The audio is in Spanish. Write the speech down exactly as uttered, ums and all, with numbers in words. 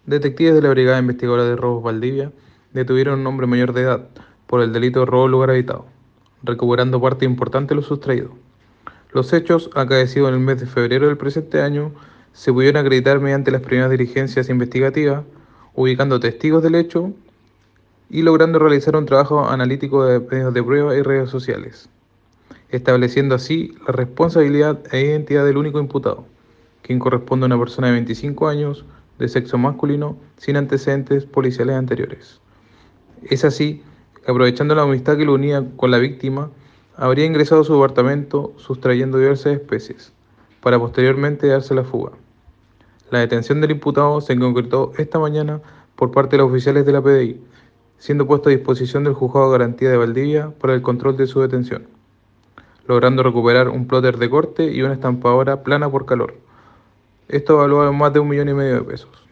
Detectives de la Brigada Investigadora de Robos Valdivia detuvieron a un hombre mayor de edad por el delito de robo en lugar habitado, recuperando parte importante de lo sustraído. Los hechos, acaecidos en el mes de febrero del presente año, se pudieron acreditar mediante las primeras diligencias investigativas, ubicando testigos del hecho y logrando realizar un trabajo analítico de medios de prueba y redes sociales, estableciendo así la responsabilidad e identidad del único imputado, quien corresponde a una persona de veinticinco años, de sexo masculino, sin antecedentes policiales anteriores. Es así que, aprovechando la amistad que lo unía con la víctima, habría ingresado a su apartamento sustrayendo diversas especies, para posteriormente darse la fuga. La detención del imputado se concretó esta mañana por parte de los oficiales de la P D I, siendo puesto a disposición del Juzgado de Garantía de Valdivia para el control de su detención, logrando recuperar un plotter de corte y una estampadora plana por calor. Esto evaluado en más de un millón y medio de pesos.